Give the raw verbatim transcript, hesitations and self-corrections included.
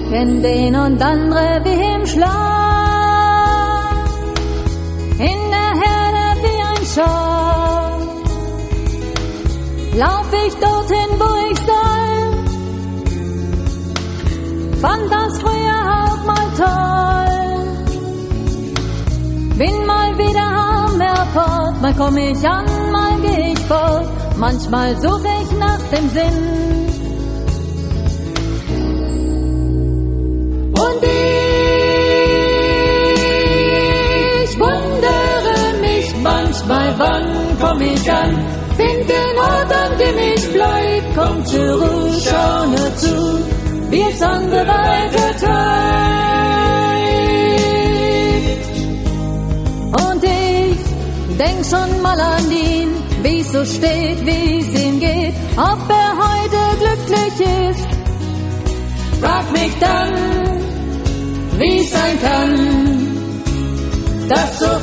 kenn den und andere wie im Schlaf, in der Herde wie ein Schaf, lauf ich dorthin, wo ich soll, fand das früher auch mal toll, bin mal wieder am Airport, mal komm ich an, mal geh ich fort, manchmal such ich nach dem Sinn. Und ich wundere mich manchmal, wann komm ich an, find den Ort, an dem ich bleib, komm zur Ruhe, schau nur zu, wie es andere weitertreibt. Und ich denk schon mal an ihn, wie es so steht, wie es ihm geht, ob er heute glücklich ist. Frag mich dann, wie es sein kann, dass so